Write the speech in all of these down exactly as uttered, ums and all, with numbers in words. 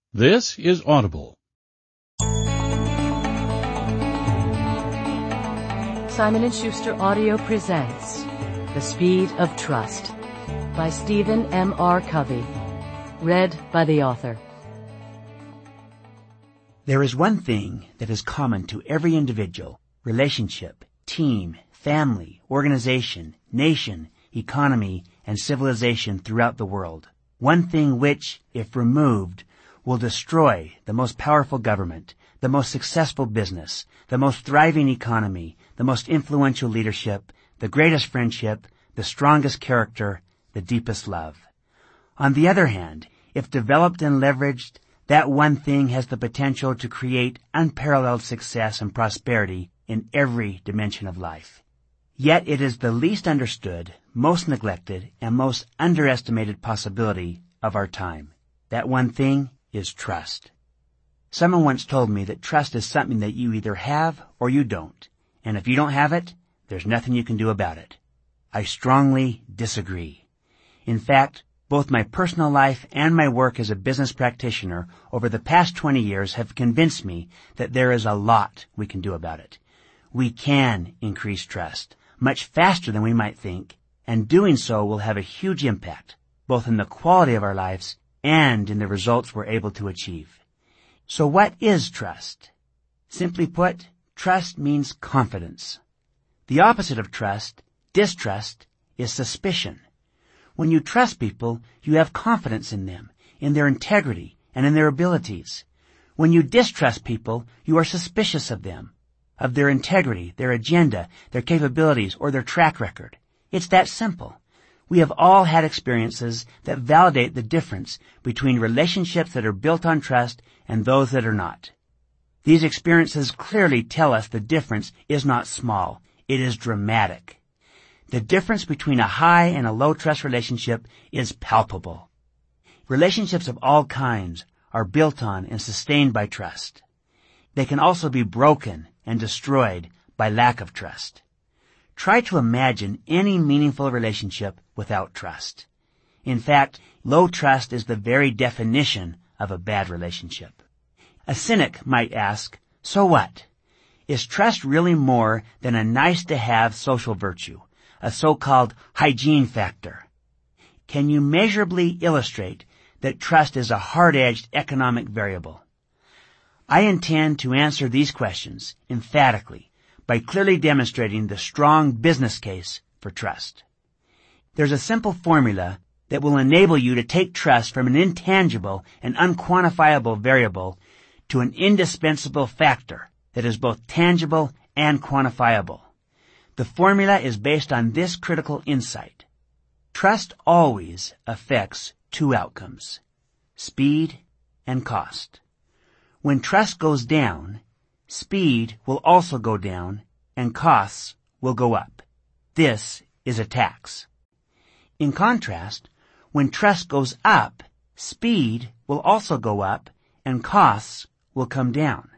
This is Audible. Simon and Schuster Audio presents The Speed of Trust by Stephen M R Covey. Read by the author. There is one thing that is common to every individual, relationship, team, family, organization, nation, economy, and civilization throughout the world. One thing which, if removed, will destroy the most powerful government, the most successful business, the most thriving economy, the most influential leadership, the greatest friendship, the strongest character, the deepest love. On the other hand, if developed and leveraged, that one thing has the potential to create unparalleled success and prosperity in every dimension of life. Yet it is the least understood, most neglected, and most underestimated possibility of our time. That one thing is trust. Someone once told me that trust is something that you either have or you don't, and if you don't have it, there's nothing you can do about it. I strongly disagree. In fact, both my personal life and my work as a business practitioner over the past twenty years have convinced me that there is a lot we can do about it. We can increase trust much faster than we might think, and doing so will have a huge impact, both in the quality of our lives and in the results we're able to achieve. So what is trust? Simply put, trust means confidence. The opposite of trust, distrust, is suspicion. When you trust people, you have confidence in them, in their integrity, and in their abilities. When you distrust people, you are suspicious of them, of their integrity, their agenda, their capabilities, or their track record. It's that simple. We have all had experiences that validate the difference between relationships that are built on trust and those that are not. These experiences clearly tell us the difference is not small. It is dramatic. The difference between a high and a low trust relationship is palpable. Relationships of all kinds are built on and sustained by trust. They can also be broken and destroyed by lack of trust. Try to imagine any meaningful relationship without trust. In fact, low trust is the very definition of a bad relationship. A cynic might ask, so what? Is trust really more than a nice-to-have social virtue, a so-called hygiene factor? Can you measurably illustrate that trust is a hard-edged economic variable? I intend to answer these questions emphatically by clearly demonstrating the strong business case for trust. There's a simple formula that will enable you to take trust from an intangible and unquantifiable variable to an indispensable factor that is both tangible and quantifiable. The formula is based on this critical insight. Trust always affects two outcomes: speed and cost. When trust goes down, speed will also go down and costs will go up. This is a tax. In contrast, when trust goes up, speed will also go up and costs will come down.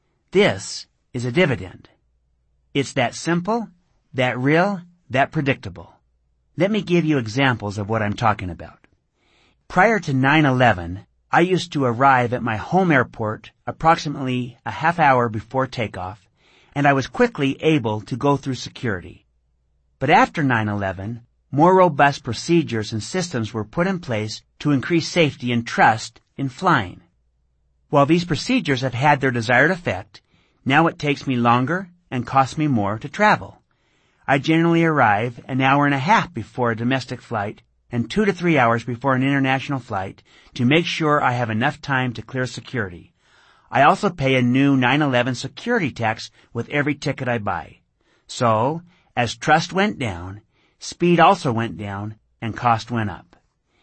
This is a dividend. It's that simple, that real, that predictable. Let me give you examples of what I'm talking about. Prior to nine eleven, I used to arrive at my home airport approximately a half hour before takeoff, and I was quickly able to go through security. But after nine eleven, more robust procedures and systems were put in place to increase safety and trust in flying. While these procedures have had their desired effect, now it takes me longer and costs me more to travel. I generally arrive an hour and a half before a domestic flight and two to three hours before an international flight to make sure I have enough time to clear security. I also pay a new nine eleven security tax with every ticket I buy. So, as trust went down, speed also went down and cost went up.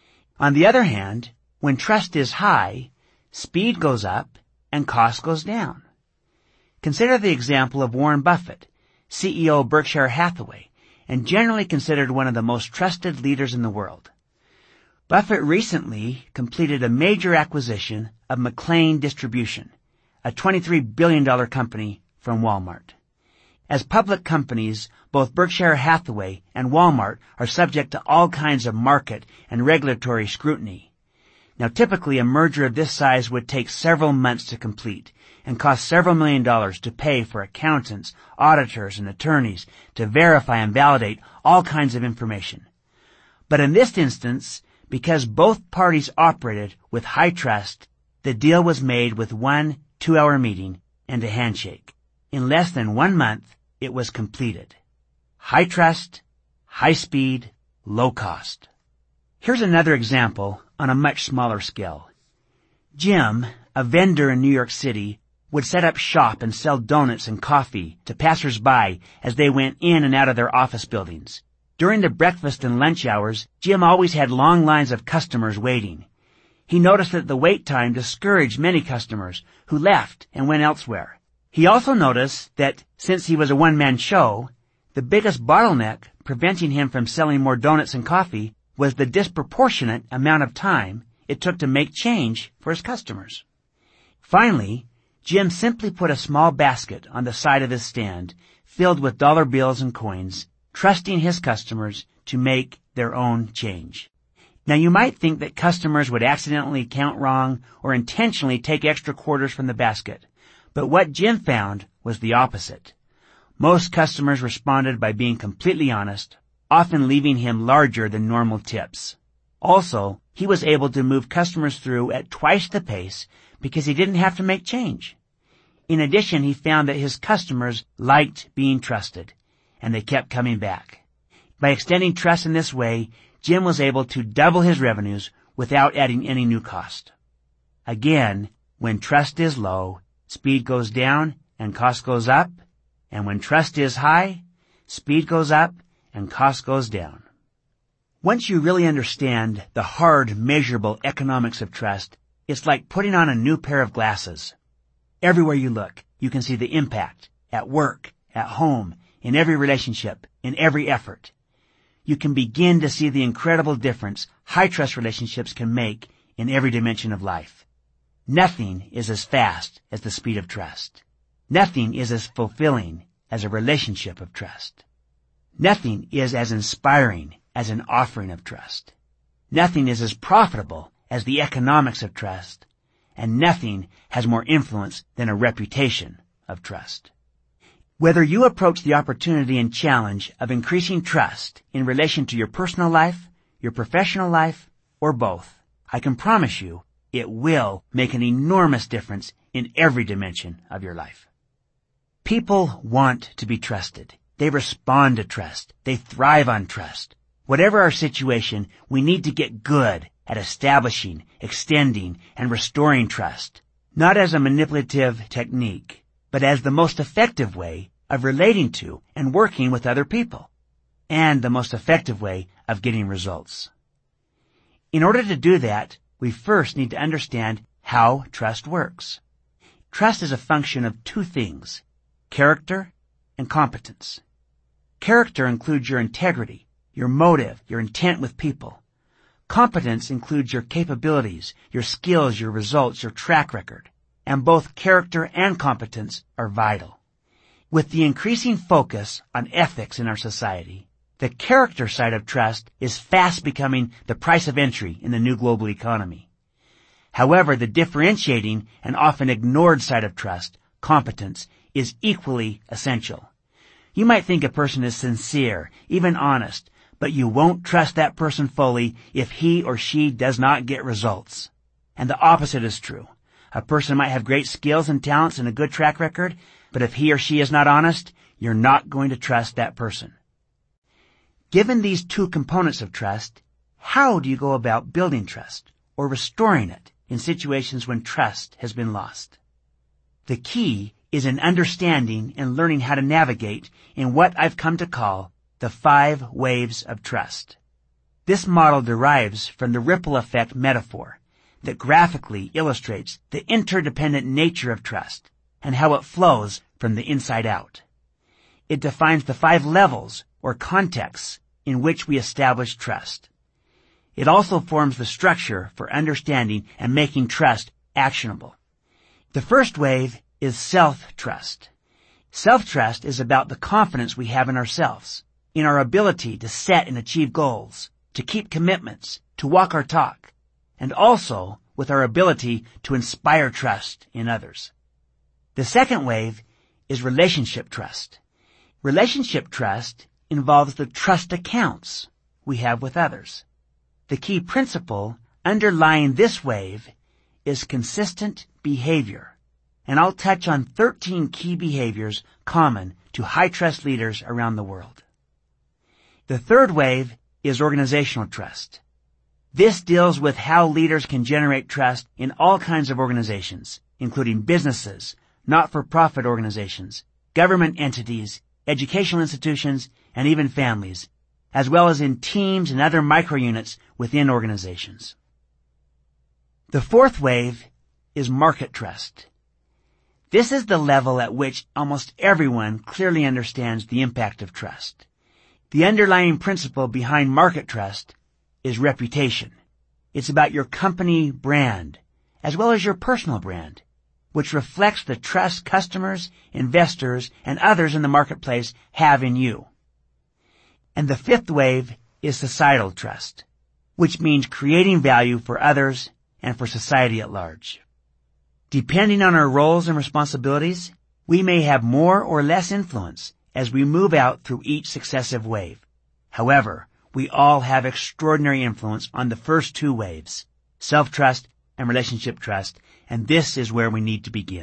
On the other hand, when trust is high, speed goes up and cost goes down. Consider the example of Warren Buffett, C E O of Berkshire Hathaway, and generally considered one of the most trusted leaders in the world. Buffett recently completed a major acquisition of McLane Distribution, a twenty-three billion dollars company from Walmart. As public companies, both Berkshire Hathaway and Walmart are subject to all kinds of market and regulatory scrutiny. Now typically a merger of this size would take several months to complete and cost several million dollars to pay for accountants, auditors, and attorneys to verify and validate all kinds of information. But in this instance, because both parties operated with high trust, the deal was made with one two-hour meeting and a handshake. In less than one month, it was completed. High trust, high speed, low cost. Here's another example on a much smaller scale. Jim, a vendor in New York City, would set up shop and sell donuts and coffee to passers-by as they went in and out of their office buildings. During the breakfast and lunch hours, Jim always had long lines of customers waiting. He noticed that the wait time discouraged many customers who left and went elsewhere. He also noticed that since he was a one-man show, the biggest bottleneck preventing him from selling more donuts and coffee was the disproportionate amount of time it took to make change for his customers. Finally, Jim simply put a small basket on the side of his stand filled with dollar bills and coins, trusting his customers to make their own change. Now you might think that customers would accidentally count wrong or intentionally take extra quarters from the basket, but what Jim found was the opposite. Most customers responded by being completely honest, often leaving him larger than normal tips. Also, he was able to move customers through at twice the pace because he didn't have to make change. In addition, he found that his customers liked being trusted, and they kept coming back. By extending trust in this way, Jim was able to double his revenues without adding any new cost. Again, when trust is low, speed goes down and cost goes up, and when trust is high, speed goes up and cost goes down. Once you really understand the hard, measurable economics of trust, it's like putting on a new pair of glasses. Everywhere you look, you can see the impact, at work, at home, in every relationship, in every effort. You can begin to see the incredible difference high-trust relationships can make in every dimension of life. Nothing is as fast as the speed of trust. Nothing is as fulfilling as a relationship of trust. Nothing is as inspiring as an offering of trust. Nothing is as profitable as the economics of trust. And nothing has more influence than a reputation of trust. Whether you approach the opportunity and challenge of increasing trust in relation to your personal life, your professional life, or both, I can promise you it will make an enormous difference in every dimension of your life. People want to be trusted. They respond to trust. They thrive on trust. Whatever our situation, we need to get good at establishing, extending, and restoring trust, not as a manipulative technique, but as the most effective way of relating to and working with other people, and the most effective way of getting results. In order to do that, we first need to understand how trust works. Trust is a function of two things, character and competence. Character includes your integrity, your motive, your intent with people. Competence includes your capabilities, your skills, your results, your track record. And both character and competence are vital. With the increasing focus on ethics in our society, the character side of trust is fast becoming the price of entry in the new global economy. However, the differentiating and often ignored side of trust, competence, is equally essential. You might think a person is sincere, even honest, but you won't trust that person fully if he or she does not get results. And the opposite is true. A person might have great skills and talents and a good track record, but if he or she is not honest, you're not going to trust that person. Given these two components of trust, how do you go about building trust or restoring it in situations when trust has been lost? The key is in understanding and learning how to navigate in what I've come to call the five waves of trust. This model derives from the ripple effect metaphor that graphically illustrates the interdependent nature of trust and how it flows from the inside out. It defines the five levels or contexts in which we establish trust. It also forms the structure for understanding and making trust actionable. The first wave is self-trust. Self-trust is about the confidence we have in ourselves, in our ability to set and achieve goals, to keep commitments, to walk our talk, and also with our ability to inspire trust in others. The second wave is relationship trust. Relationship trust involves the trust accounts we have with others. The key principle underlying this wave is consistent behavior, and I'll touch on thirteen key behaviors common to high-trust leaders around the world. The third wave is organizational trust. This deals with how leaders can generate trust in all kinds of organizations, including businesses, not-for-profit organizations, government entities, educational institutions, and even families, as well as in teams and other micro-units within organizations. The fourth wave is market trust. This is the level at which almost everyone clearly understands the impact of trust. The underlying principle behind market trust is reputation. It's about your company brand, as well as your personal brand, which reflects the trust customers, investors, and others in the marketplace have in you. And the fifth wave is societal trust, which means creating value for others and for society at large. Depending on our roles and responsibilities, we may have more or less influence as we move out through each successive wave. However, we all have extraordinary influence on the first two waves, self-trust and relationship trust, and this is where we need to begin.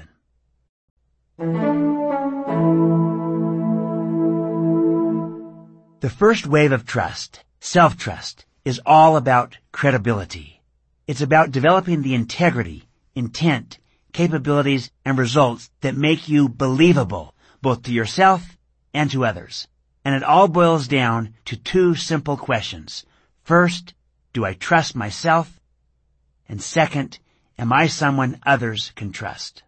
The first wave of trust, self-trust, is all about credibility. It's about developing the integrity, intent, capabilities, and results that make you believable, both to yourself and to others. And it all boils down to two simple questions. First, do I trust myself? And second, am I someone others can trust?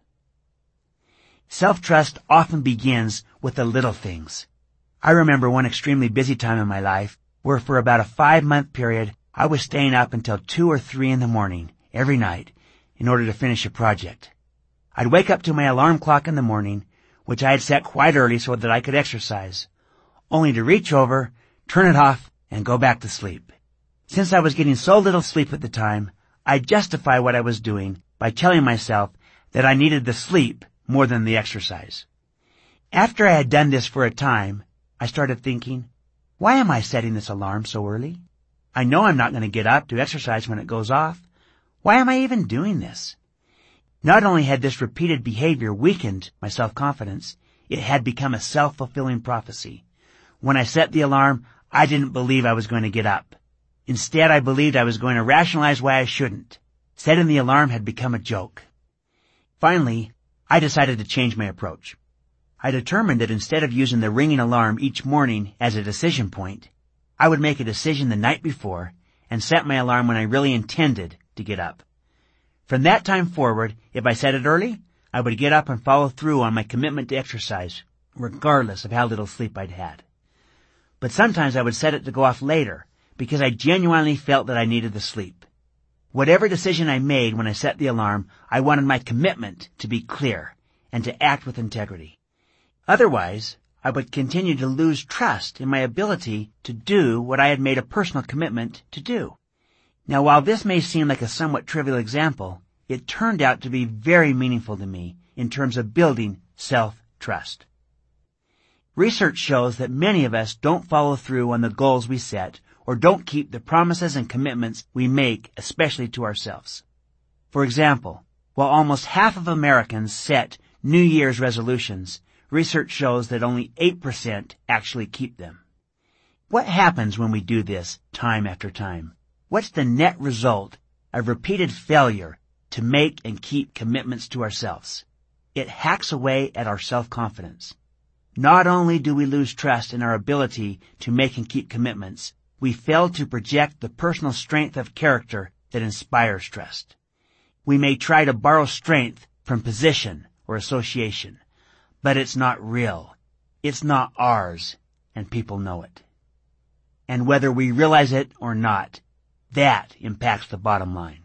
Self-trust often begins with the little things. I remember one extremely busy time in my life where for about a five-month period I was staying up until two or three in the morning every night in order to finish a project. I'd wake up to my alarm clock in the morning, which I had set quite early so that I could exercise, only to reach over, turn it off, and go back to sleep. Since I was getting so little sleep at the time, I'd justify what I was doing by telling myself that I needed the sleep more than the exercise. After I had done this for a time, I started thinking, why am I setting this alarm so early? I know I'm not going to get up to exercise when it goes off. Why am I even doing this? Not only had this repeated behavior weakened my self-confidence, it had become a self-fulfilling prophecy. When I set the alarm, I didn't believe I was going to get up. Instead, I believed I was going to rationalize why I shouldn't. Setting the alarm had become a joke. Finally, I decided to change my approach. I determined that instead of using the ringing alarm each morning as a decision point, I would make a decision the night before and set my alarm when I really intended to get up. From that time forward, if I set it early, I would get up and follow through on my commitment to exercise, regardless of how little sleep I'd had. But sometimes I would set it to go off later, because I genuinely felt that I needed the sleep. Whatever decision I made when I set the alarm, I wanted my commitment to be clear and to act with integrity. Otherwise, I would continue to lose trust in my ability to do what I had made a personal commitment to do. Now, while this may seem like a somewhat trivial example, it turned out to be very meaningful to me in terms of building self-trust. Research shows that many of us don't follow through on the goals we set or don't keep the promises and commitments we make, especially to ourselves. For example, while almost half of Americans set New Year's resolutions, research shows that only eight percent actually keep them. What happens when we do this time after time? What's the net result of repeated failure to make and keep commitments to ourselves? It hacks away at our self-confidence. Not only do we lose trust in our ability to make and keep commitments, we fail to project the personal strength of character that inspires trust. We may try to borrow strength from position or association, but it's not real. It's not ours, and people know it. And whether we realize it or not, that impacts the bottom line.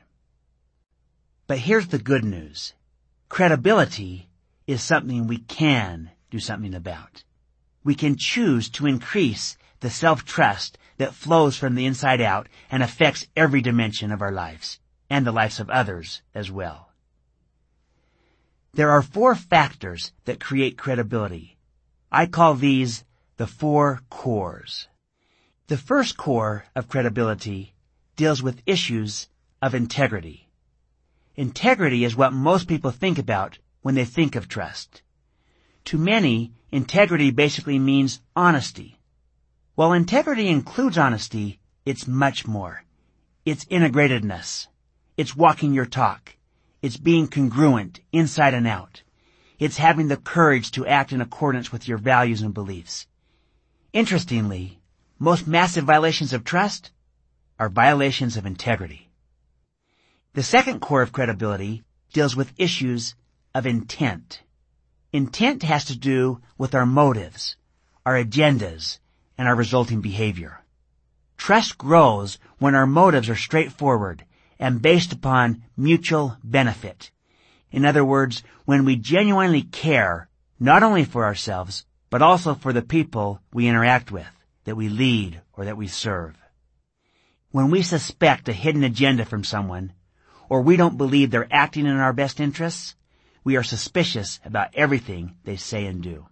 But here's the good news. Credibility is something we can do something about. We can choose to increase the self-trust that flows from the inside out and affects every dimension of our lives. and the lives of others as well. There are four factors that create credibility. I call these the four cores. The first core of credibility deals with issues of integrity. Integrity is what most people think about when they think of trust. To many, integrity basically means honesty. While integrity includes honesty, it's much more. It's integratedness. It's walking your talk. It's being congruent inside and out. It's having the courage to act in accordance with your values and beliefs. Interestingly, most massive violations of trust are violations of integrity. The second core of credibility deals with issues of intent. Intent has to do with our motives, our agendas, and our resulting behavior. Trust grows when our motives are straightforward and based upon mutual benefit. In other words, when we genuinely care, not only for ourselves, but also for the people we interact with, that we lead, or that we serve. When we suspect a hidden agenda from someone, or we don't believe they're acting in our best interests, we are suspicious about everything they say and do.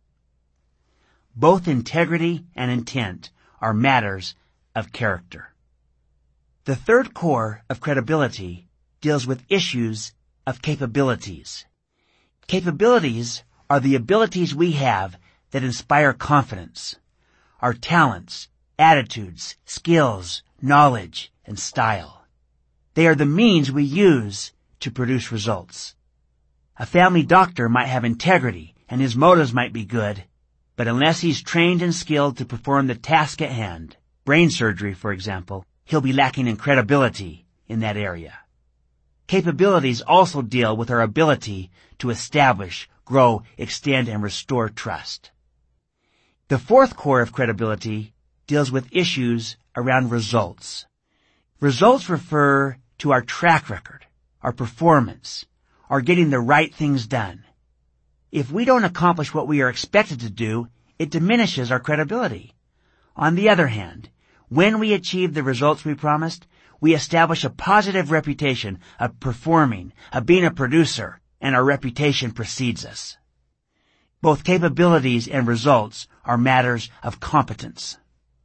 Both integrity and intent are matters of character. The third core of credibility deals with issues of capabilities. Capabilities are the abilities we have that inspire confidence, our talents, attitudes, skills, knowledge, and style. They are the means we use to produce results. A family doctor might have integrity and his motives might be good, but unless he's trained and skilled to perform the task at hand, brain surgery, for example, he'll be lacking in credibility in that area. Capabilities also deal with our ability to establish, grow, extend, and restore trust. The fourth core of credibility deals with issues around results. Results refer to our track record, our performance, our getting the right things done. If we don't accomplish what we are expected to do, it diminishes our credibility. On the other hand, when we achieve the results we promised, we establish a positive reputation of performing, of being a producer, and our reputation precedes us. Both capabilities and results are matters of competence.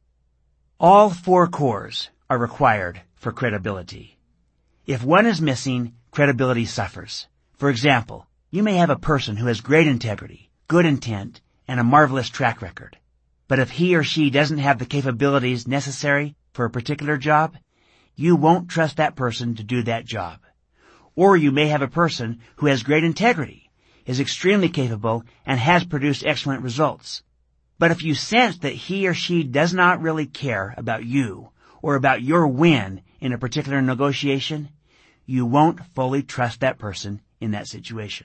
All four cores are required for credibility. If one is missing, credibility suffers. For example, you may have a person who has great integrity, good intent, and a marvelous track record. But if he or she doesn't have the capabilities necessary for a particular job, you won't trust that person to do that job. Or you may have a person who has great integrity, is extremely capable, and has produced excellent results. But if you sense that he or she does not really care about you or about your win in a particular negotiation, you won't fully trust that person in that situation.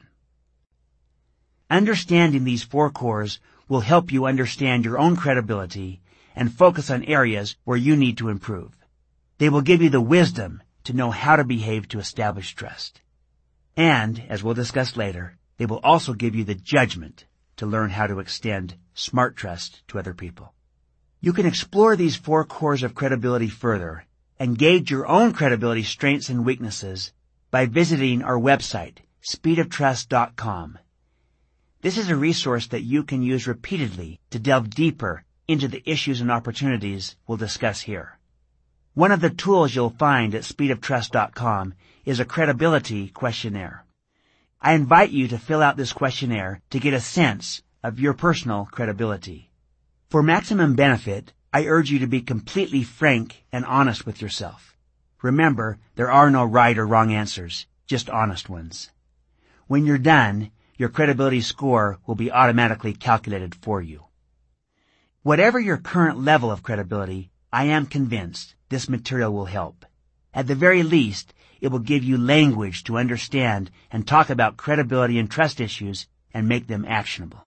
Understanding these four cores will help you understand your own credibility and focus on areas where you need to improve. They will give you the wisdom to know how to behave to establish trust. And, as we'll discuss later, they will also give you the judgment to learn how to extend smart trust to other people. You can explore these four cores of credibility further and gauge your own credibility strengths and weaknesses by visiting our website, speed of trust dot com. This is a resource that you can use repeatedly to delve deeper into the issues and opportunities we'll discuss here. One of the tools you'll find at speed of trust dot com is a credibility questionnaire. I invite you to fill out this questionnaire to get a sense of your personal credibility. For maximum benefit, I urge you to be completely frank and honest with yourself. Remember, there are no right or wrong answers, just honest ones. When you're done, your credibility score will be automatically calculated for you. Whatever your current level of credibility, I am convinced this material will help. At the very least, it will give you language to understand and talk about credibility and trust issues and make them actionable.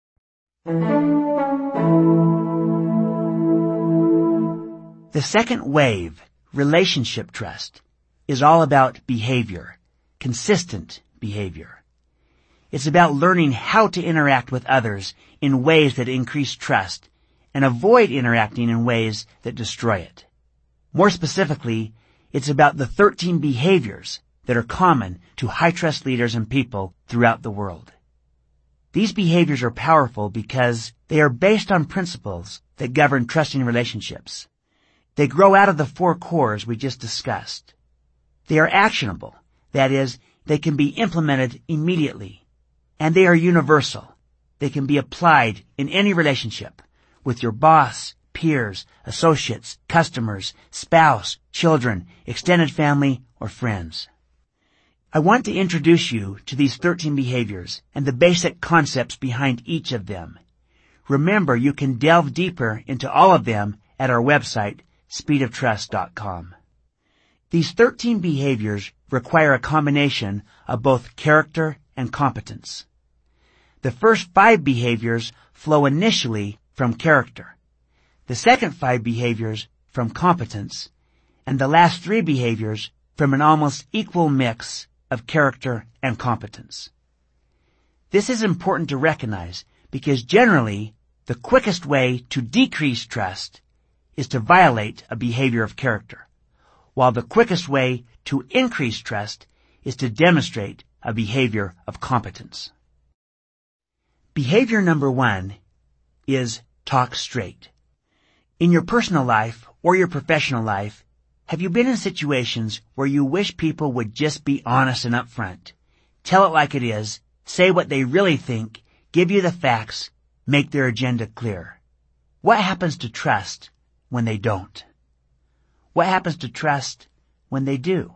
The second wave, relationship trust, is all about behavior, consistent behavior. It's about learning how to interact with others in ways that increase trust and avoid interacting in ways that destroy it. More specifically, It's about the thirteen behaviors that are common to high-trust leaders and people throughout the world. These behaviors are powerful because they are based on principles that govern trusting relationships. They grow out of the four cores we just discussed. They are actionable. That is, they can be implemented immediately. And they are universal. They can be applied in any relationship with your boss, peers, associates, customers, spouse, children, extended family, or friends. I want to introduce you to these thirteen behaviors and the basic concepts behind each of them. Remember, you can delve deeper into all of them at our website, speed of trust dot com. These thirteen behaviors require a combination of both character and competence. The first five behaviors flow initially from character, the second five behaviors from competence, and the last three behaviors from an almost equal mix of character and competence. This is important to recognize because generally the quickest way to decrease trust is to violate a behavior of character, while the quickest way to increase trust is to demonstrate a behavior of competence. Behavior number one is talk straight. In your personal life or your professional life, have you been in situations where you wish people would just be honest and upfront, tell it like it is, say what they really think, give you the facts, make their agenda clear? What happens to trust when they don't? What happens to trust when they do?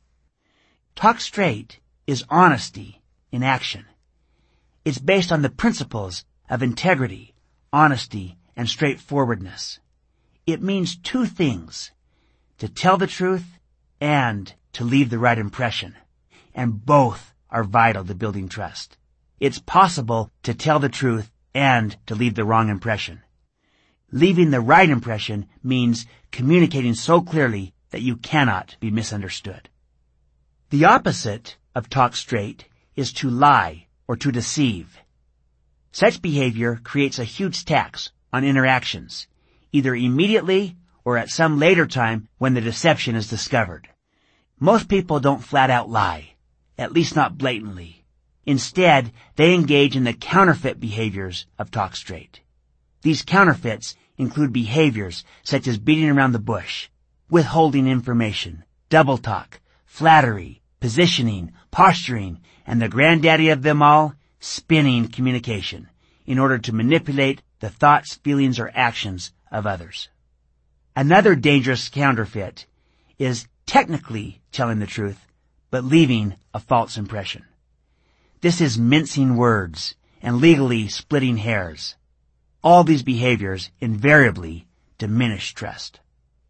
Talk straight is honesty in action. It's based on the principles of integrity, honesty, and straightforwardness. It means two things: to tell the truth and to leave the right impression. And both are vital to building trust. It's possible to tell the truth and to leave the wrong impression. Leaving the right impression means communicating so clearly that you cannot be misunderstood. The opposite of talk straight is to lie or to deceive. Such behavior creates a huge tax on interactions, either immediately or at some later time when the deception is discovered. Most people don't flat out lie, at least not blatantly. Instead, they engage in the counterfeit behaviors of talk straight. These counterfeits include behaviors such as beating around the bush, withholding information, double talk, flattery, positioning, posturing, and the granddaddy of them all, spinning communication, in order to manipulate the thoughts, feelings, or actions of others. Another dangerous counterfeit is technically telling the truth, but leaving a false impression. This is mincing words and legally splitting hairs. All these behaviors invariably diminish trust.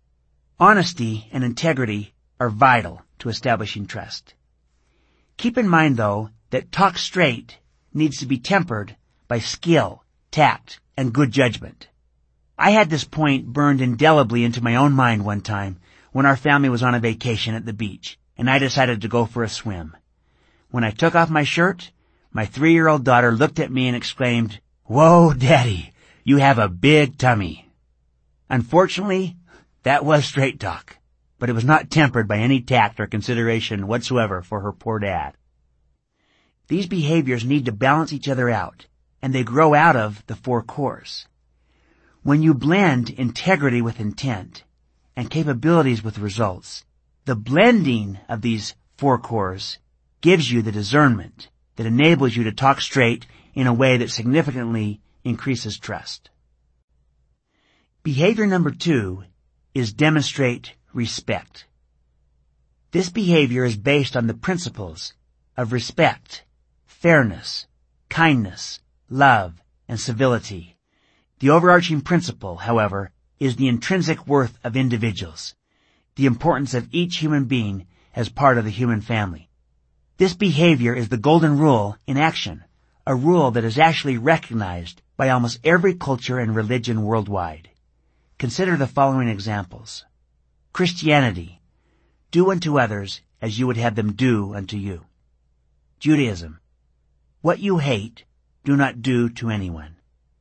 Honesty and integrity are vital to establishing trust. Keep in mind, though, that talk straight needs to be tempered by skill, tact, and good judgment. I had this point burned indelibly into my own mind one time when our family was on a vacation at the beach, and I decided to go for a swim. When I took off my shirt, my three-year-old daughter looked at me and exclaimed, "Whoa, Daddy, you have a big tummy." Unfortunately, that was straight talk, but it was not tempered by any tact or consideration whatsoever for her poor dad. These behaviors need to balance each other out, and they grow out of the four cores. When you blend integrity with intent and capabilities with results, the blending of these four cores gives you the discernment that enables you to talk straight in a way that significantly increases trust. Behavior number two is demonstrate respect. This behavior is based on the principles of respect, fairness, kindness, love, and civility. The overarching principle, however, is the intrinsic worth of individuals, the importance of each human being as part of the human family. This behavior is the golden rule in action, a rule that is actually recognized by almost every culture and religion worldwide. Consider the following examples. Christianity, do unto others as you would have them do unto you. Judaism, what you hate, do not do to anyone.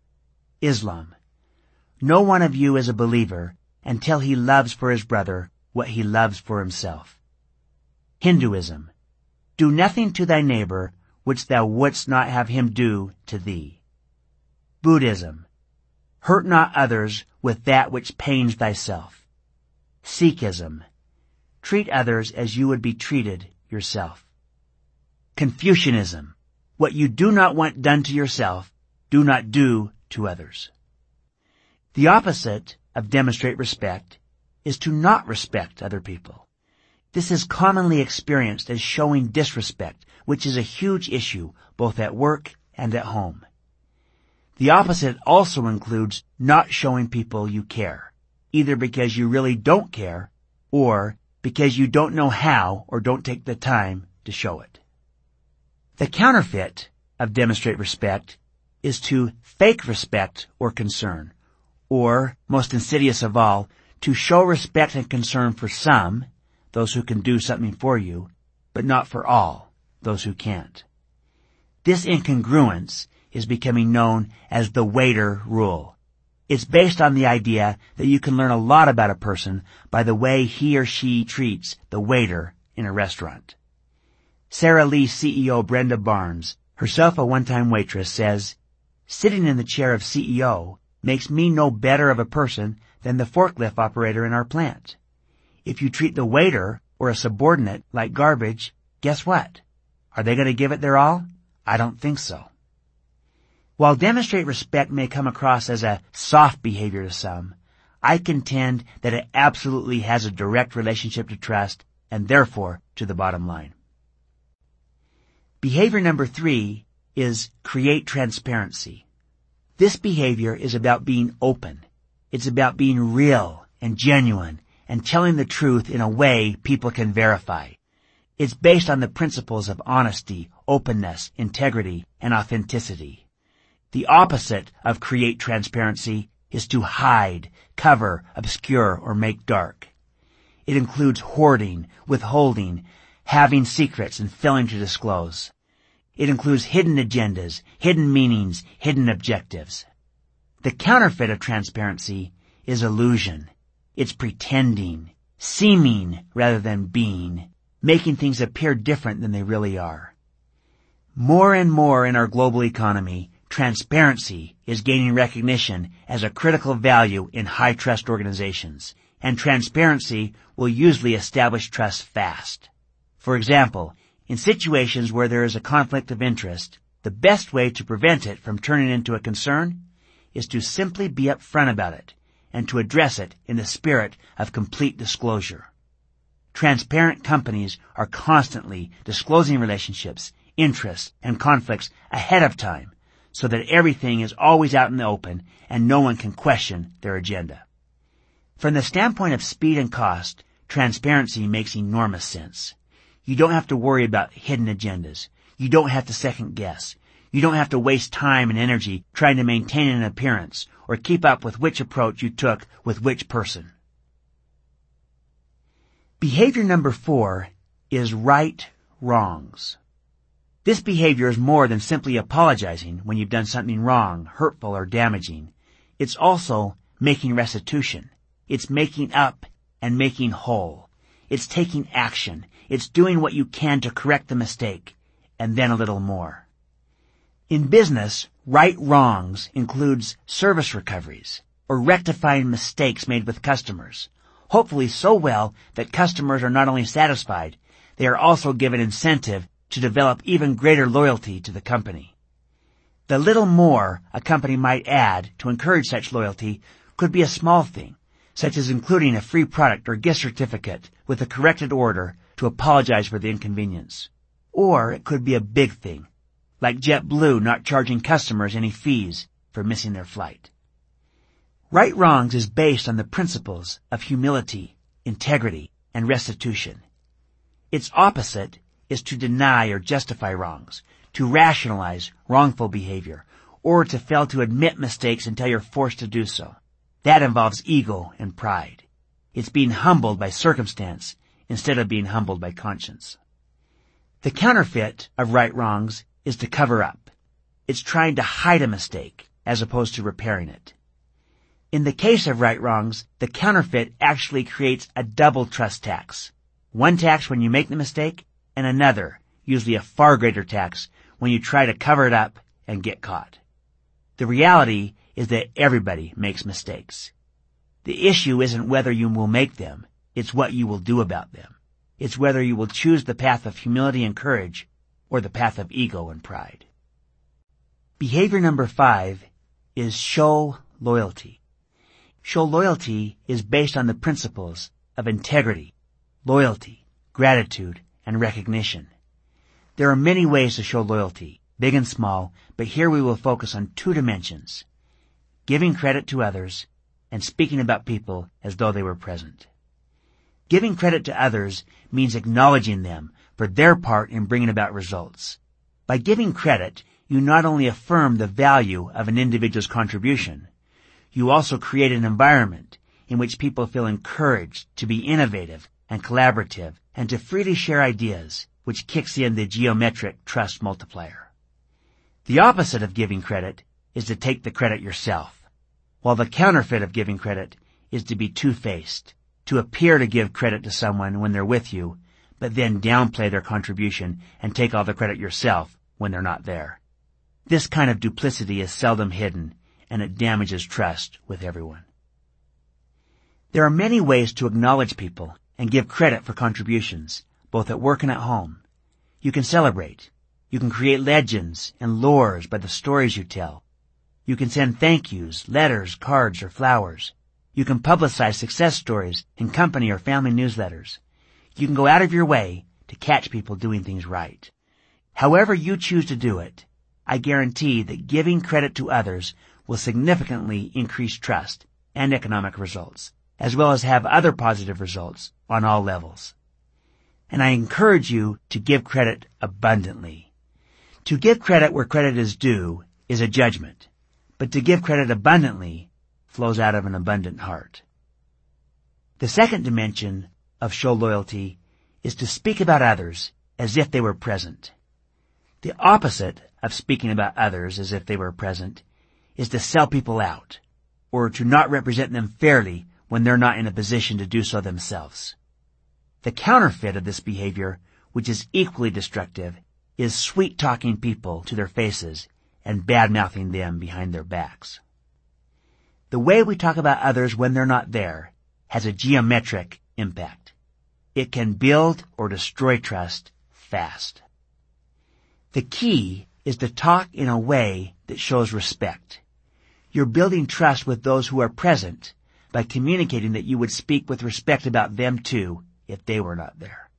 Islam, no one of you is a believer until he loves for his brother what he loves for himself. Hinduism. Do nothing to thy neighbor which thou wouldst not have him do to thee. Buddhism. Hurt not others with that which pains thyself. Sikhism. Treat others as you would be treated yourself. Confucianism. What you do not want done to yourself, do not do to others. The opposite of demonstrate respect is to not respect other people. This is commonly experienced as showing disrespect, which is a huge issue both at work and at home. The opposite also includes not showing people you care, either because you really don't care or because you don't know how or don't take the time to show it. The counterfeit of demonstrate respect is to fake respect or concern, or, most insidious of all, to show respect and concern for some, those who can do something for you, but not for all, those who can't. This incongruence is becoming known as the waiter rule. It's based on the idea that you can learn a lot about a person by the way he or she treats the waiter in a restaurant. Sara Lee C E O Brenda Barnes, herself a one-time waitress, says, "Sitting in the chair of C E O makes me no better of a person than the forklift operator in our plant. If you treat the waiter or a subordinate like garbage, guess what? Are they going to give it their all? I don't think so." While demonstrate respect may come across as a soft behavior to some, I contend that it absolutely has a direct relationship to trust and therefore to the bottom line. Behavior number three is create transparency. This behavior is about being open. It's about being real and genuine and telling the truth in a way people can verify. It's based on the principles of honesty, openness, integrity, and authenticity. The opposite of create transparency is to hide, cover, obscure, or make dark. It includes hoarding, withholding, having secrets, and failing to disclose. It includes hidden agendas, hidden meanings, hidden objectives. The counterfeit of transparency is illusion. It's pretending, seeming rather than being, making things appear different than they really are. More and more in our global economy, transparency is gaining recognition as a critical value in high-trust organizations, and transparency will usually establish trust fast. For example, in situations where there is a conflict of interest, the best way to prevent it from turning into a concern is to simply be upfront about it and to address it in the spirit of complete disclosure. Transparent companies are constantly disclosing relationships, interests, and conflicts ahead of time so that everything is always out in the open and no one can question their agenda. From the standpoint of speed and cost, transparency makes enormous sense. You don't have to worry about hidden agendas. You don't have to second guess. You don't have to waste time and energy trying to maintain an appearance or keep up with which approach you took with which person. Behavior number four is right wrongs. This behavior is more than simply apologizing when you've done something wrong, hurtful, or damaging. It's also making restitution. It's making up and making whole. It's taking action. It's doing what you can to correct the mistake, and then a little more. In business, right wrongs includes service recoveries or rectifying mistakes made with customers, hopefully so well that customers are not only satisfied, they are also given incentive to develop even greater loyalty to the company. The little more a company might add to encourage such loyalty could be a small thing, such as including a free product or gift certificate with a corrected order to apologize for the inconvenience. Or it could be a big thing, like JetBlue not charging customers any fees for missing their flight. Right wrongs is based on the principles of humility, integrity, and restitution. Its opposite is to deny or justify wrongs, to rationalize wrongful behavior, or to fail to admit mistakes until you're forced to do so. That involves ego and pride. It's being humbled by circumstance instead of being humbled by conscience. The counterfeit of right wrongs is to cover up. It's trying to hide a mistake as opposed to repairing it. In the case of right wrongs, the counterfeit actually creates a double trust tax. One tax when you make the mistake, and another, usually a far greater tax, when you try to cover it up and get caught. The reality is that everybody makes mistakes. The issue isn't whether you will make them, it's what you will do about them. It's whether you will choose the path of humility and courage or the path of ego and pride. Behavior number five is show loyalty. Show loyalty is based on the principles of integrity, loyalty, gratitude, and recognition. There are many ways to show loyalty, big and small, but here we will focus on two dimensions: giving credit to others and speaking about people as though they were present. Giving credit to others means acknowledging them for their part in bringing about results. By giving credit, you not only affirm the value of an individual's contribution, you also create an environment in which people feel encouraged to be innovative and collaborative and to freely share ideas, which kicks in the geometric trust multiplier. The opposite of giving credit is to take the credit yourself, while the counterfeit of giving credit is to be two-faced, to appear to give credit to someone when they're with you, but then downplay their contribution and take all the credit yourself when they're not there. This kind of duplicity is seldom hidden, and it damages trust with everyone. There are many ways to acknowledge people and give credit for contributions, both at work and at home. You can celebrate. You can create legends and lores by the stories you tell. You can send thank yous, letters, cards, or flowers. You can publicize success stories in company or family newsletters. You can go out of your way to catch people doing things right. However you choose to do it, I guarantee that giving credit to others will significantly increase trust and economic results, as well as have other positive results on all levels. And I encourage you to give credit abundantly. To give credit where credit is due is a judgment, but to give credit abundantly flows out of an abundant heart. The second dimension of show loyalty is to speak about others as if they were present. The opposite of speaking about others as if they were present is to sell people out, or to not represent them fairly when they're not in a position to do so themselves. The counterfeit of this behavior, which is equally destructive, is sweet-talking people to their faces and bad-mouthing them behind their backs. The way we talk about others when they're not there has a geometric impact. It can build or destroy trust fast. The key is to talk in a way that shows respect. You're building trust with those who are present by communicating that you would speak with respect about them too if they were not there.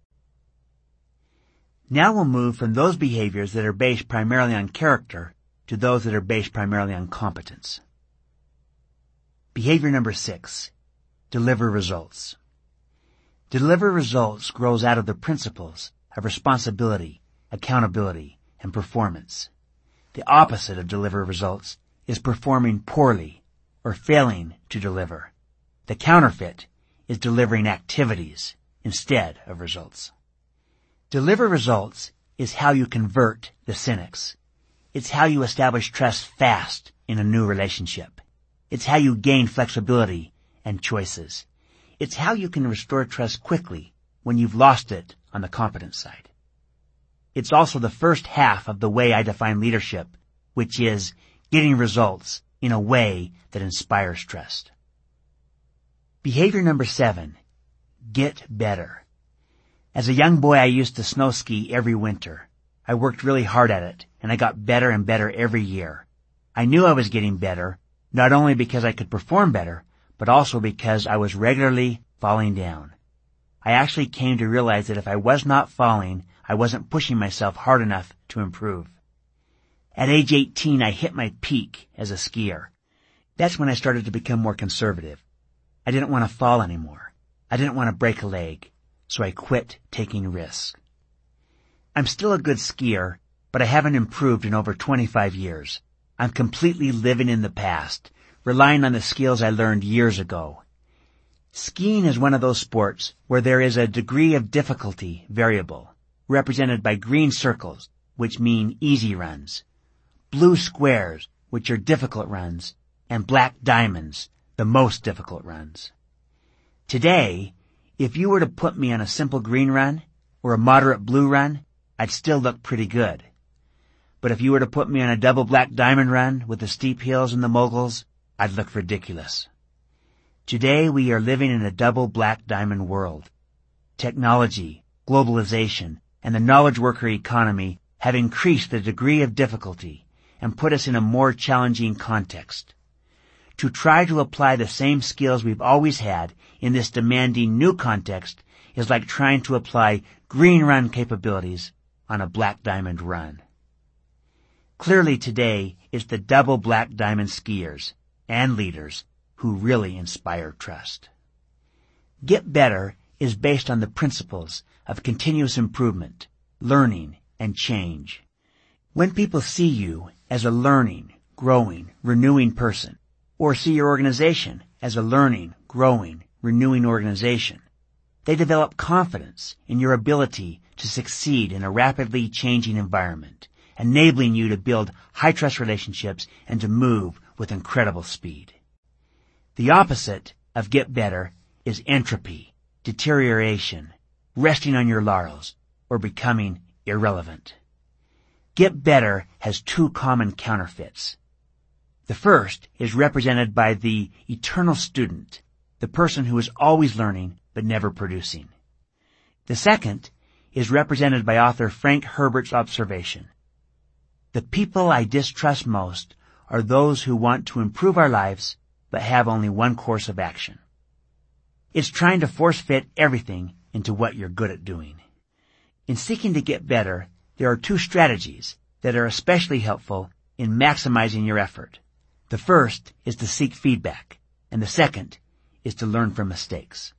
Now we'll move from those behaviors that are based primarily on character to those that are based primarily on competence. Behavior number six, deliver results. Deliver results grows out of the principles of responsibility, accountability, and performance. The opposite of deliver results is performing poorly or failing to deliver. The counterfeit is delivering activities instead of results. Deliver results is how you convert the cynics. It's how you establish trust fast in a new relationship. It's how you gain flexibility and choices. It's how you can restore trust quickly when you've lost it on the competence side. It's also the first half of the way I define leadership, which is getting results in a way that inspires trust. Behavior number seven, get better. As a young boy, I used to snow ski every winter. I worked really hard at it, and I got better and better every year. I knew I was getting better, not only because I could perform better, but also because I was regularly falling down. I actually came to realize that if I was not falling, I wasn't pushing myself hard enough to improve. At age eighteen, I hit my peak as a skier. That's when I started to become more conservative. I didn't want to fall anymore. I didn't want to break a leg, so I quit taking risks. I'm still a good skier, but I haven't improved in over twenty-five years. I'm completely living in the past, relying on the skills I learned years ago. Skiing is one of those sports where there is a degree of difficulty variable, represented by green circles, which mean easy runs, blue squares, which are difficult runs, and black diamonds, the most difficult runs. Today, if you were to put me on a simple green run or a moderate blue run, I'd still look pretty good. But if you were to put me on a double black diamond run with the steep hills and the moguls, I'd look ridiculous. Today we are living in a double black diamond world. Technology, globalization, and the knowledge worker economy have increased the degree of difficulty and put us in a more challenging context. To try to apply the same skills we've always had in this demanding new context is like trying to apply green run capabilities on a black diamond run. Clearly today, it's the double black diamond skiers and leaders who really inspire trust. Get Better is based on the principles of continuous improvement, learning, and change. When people see you as a learning, growing, renewing person, or see your organization as a learning, growing, renewing organization, they develop confidence in your ability to succeed in a rapidly changing environment, enabling you to build high-trust relationships and to move with incredible speed. The opposite of Get Better is entropy, deterioration, resting on your laurels, or becoming irrelevant. Get Better has two common counterfeits. The first is represented by the eternal student, the person who is always learning but never producing. The second is represented by author Frank Herbert's observation. The people I distrust most are those who want to improve our lives but have only one course of action. It's trying to force fit everything into what you're good at doing. In seeking to get better, there are two strategies that are especially helpful in maximizing your effort. The first is to seek feedback, and the second is to learn from mistakes.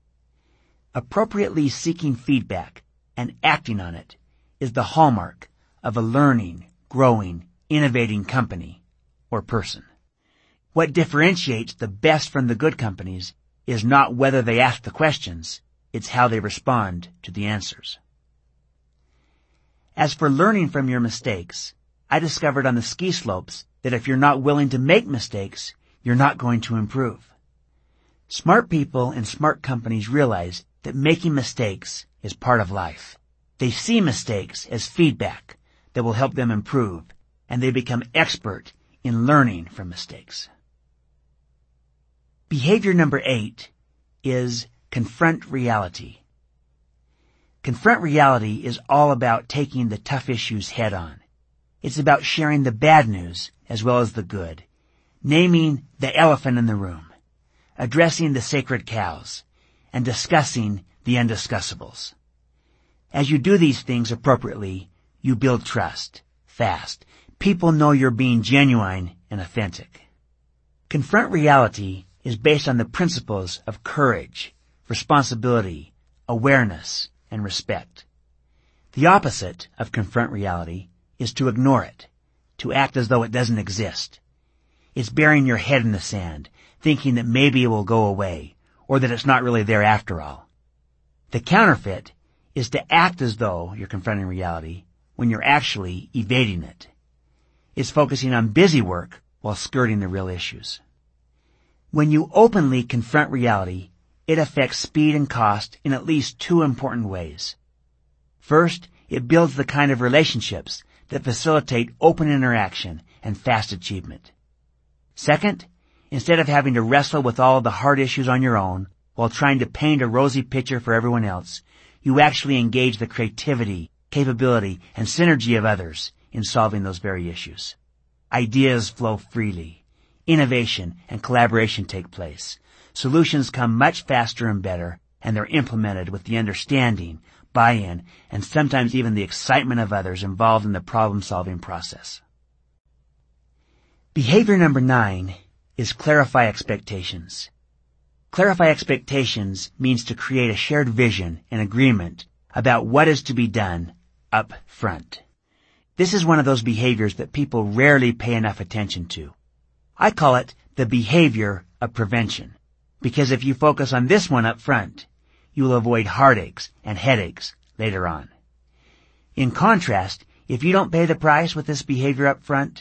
Appropriately seeking feedback and acting on it is the hallmark of a learning, growing, innovating company or person. What differentiates the best from the good companies is not whether they ask the questions, it's how they respond to the answers. As for learning from your mistakes, I discovered on the ski slopes that if you're not willing to make mistakes, you're not going to improve. Smart people and smart companies realize that making mistakes is part of life. They see mistakes as feedback that will help them improve, and they become expert in learning from mistakes. Behavior number eight is confront reality. Confront reality is all about taking the tough issues head on. It's about sharing the bad news as well as the good, naming the elephant in the room, addressing the sacred cows, and discussing the undiscussables. As you do these things appropriately, you build trust, fast. People know you're being genuine and authentic. Confront reality is based on the principles of courage, responsibility, awareness, and respect. The opposite of confront reality is to ignore it, to act as though it doesn't exist. It's burying your head in the sand, thinking that maybe it will go away, or that it's not really there after all. The counterfeit is to act as though you're confronting reality when you're actually evading it. It's focusing on busy work while skirting the real issues. When you openly confront reality, it affects speed and cost in at least two important ways. First, it builds the kind of relationships that facilitate open interaction and fast achievement. Second, instead of having to wrestle with all of the hard issues on your own while trying to paint a rosy picture for everyone else, you actually engage the creativity, capability, and synergy of others in solving those very issues. Ideas flow freely. Innovation and collaboration take place. Solutions come much faster and better, and they're implemented with the understanding, buy-in, and sometimes even the excitement of others involved in the problem-solving process. Behavior number nine is clarify expectations. Clarify expectations means to create a shared vision and agreement about what is to be done up front. This is one of those behaviors that people rarely pay enough attention to. I call it the behavior of prevention, because if you focus on this one up front, you will avoid heartaches and headaches later on. In contrast, if you don't pay the price with this behavior up front,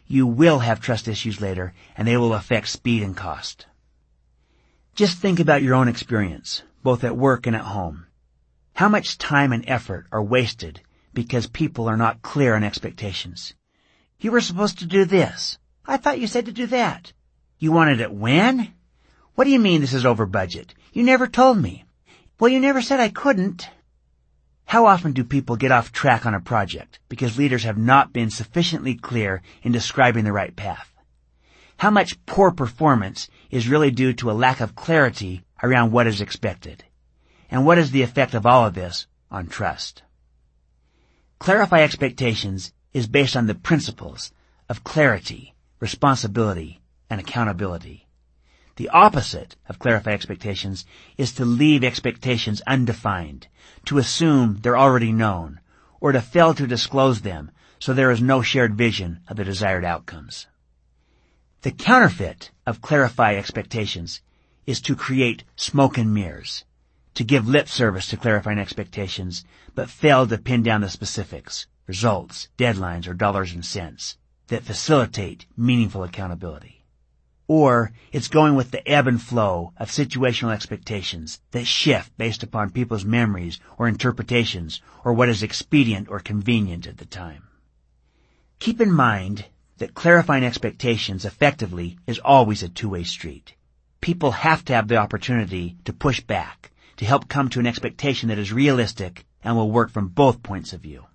you will have trust issues later, and they will affect speed and cost. Just think about your own experience, both at work and at home. How much time and effort are wasted because people are not clear on expectations? You were supposed to do this. I thought you said to do that. You wanted it when? What do you mean this is over budget? You never told me. Well, you never said I couldn't. How often do people get off track on a project because leaders have not been sufficiently clear in describing the right path? How much poor performance is really due to a lack of clarity around what is expected? And what is the effect of all of this on trust? Clarify expectations is based on the principles of clarity, responsibility, and accountability. The opposite of clarify expectations is to leave expectations undefined, to assume they're already known, or to fail to disclose them so there is no shared vision of the desired outcomes. The counterfeit of clarify expectations is to create smoke and mirrors, to give lip service to clarifying expectations, but fail to pin down the specifics, results, deadlines, or dollars and cents that facilitate meaningful accountability. Or it's going with the ebb and flow of situational expectations that shift based upon people's memories or interpretations or what is expedient or convenient at the time. Keep in mind that clarifying expectations effectively is always a two-way street. People have to have the opportunity to push back, to help come to an expectation that is realistic and will work from both points of view.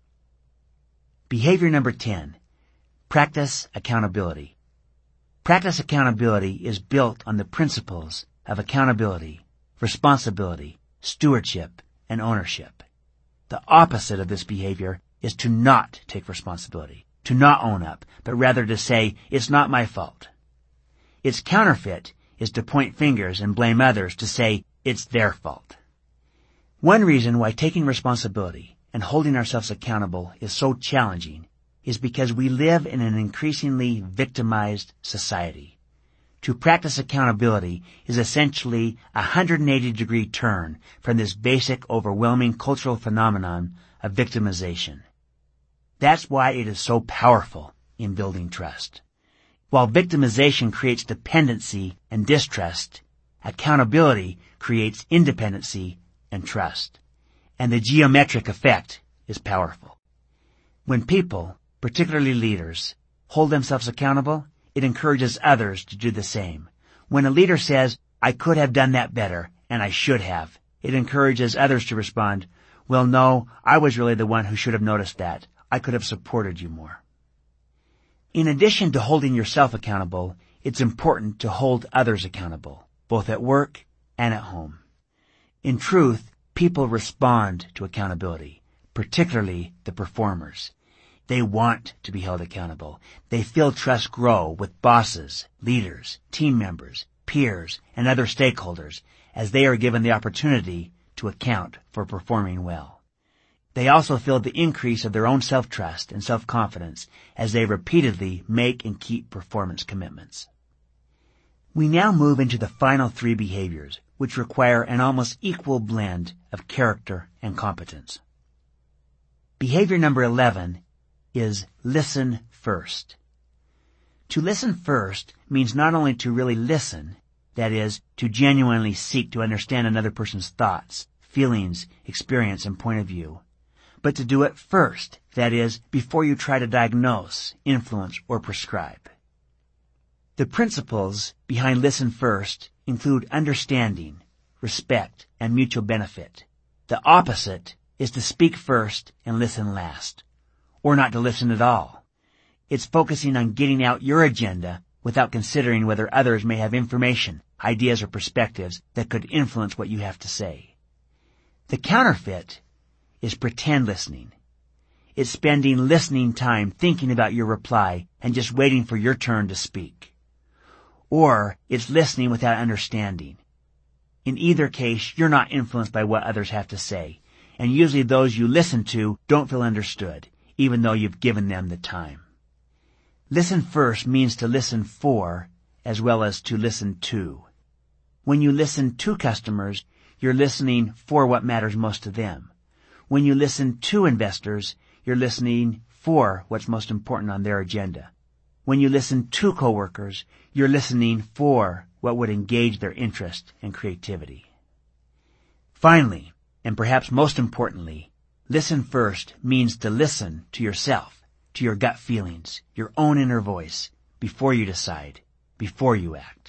Behavior number ten. Practice accountability. Practice accountability is built on the principles of accountability, responsibility, stewardship, and ownership. The opposite of this behavior is to not take responsibility, to not own up, but rather to say, it's not my fault. Its counterfeit is to point fingers and blame others, to say, it's their fault. One reason why taking responsibility and holding ourselves accountable is so challenging is because we live in an increasingly victimized society. To practice accountability is essentially a one hundred eighty degree turn from this basic, overwhelming cultural phenomenon of victimization. That's why it is so powerful in building trust. While victimization creates dependency and distrust, accountability creates independency and trust. And the geometric effect is powerful. When people, particularly leaders, hold themselves accountable, it encourages others to do the same. When a leader says, I could have done that better, and I should have, it encourages others to respond, well, no, I was really the one who should have noticed that. I could have supported you more. In addition to holding yourself accountable, it's important to hold others accountable, both at work and at home. In truth, people respond to accountability, particularly the performers. They want to be held accountable. They feel trust grow with bosses, leaders, team members, peers, and other stakeholders as they are given the opportunity to account for performing well. They also feel the increase of their own self-trust and self-confidence as they repeatedly make and keep performance commitments. We now move into the final three behaviors, which require an almost equal blend of character and competence. Behavior number eleven is listen first. To listen first means not only to really listen, that is, to genuinely seek to understand another person's thoughts, feelings, experience, and point of view, but to do it first, that is, before you try to diagnose, influence, or prescribe. The principles behind listen first include understanding, respect, and mutual benefit. The opposite is to speak first and listen last, or not to listen at all. It's focusing on getting out your agenda without considering whether others may have information, ideas, or perspectives that could influence what you have to say. The counterfeit is pretend listening. It's spending listening time thinking about your reply and just waiting for your turn to speak. Or it's listening without understanding. In either case, you're not influenced by what others have to say, and usually those you listen to don't feel understood, even though you've given them the time. Listen first means to listen for as well as to listen to. When you listen to customers, you're listening for what matters most to them. When you listen to investors, you're listening for what's most important on their agenda. When you listen to coworkers, you're listening for what would engage their interest and creativity. Finally, and perhaps most importantly, listen first means to listen to yourself, to your gut feelings, your own inner voice, before you decide, before you act.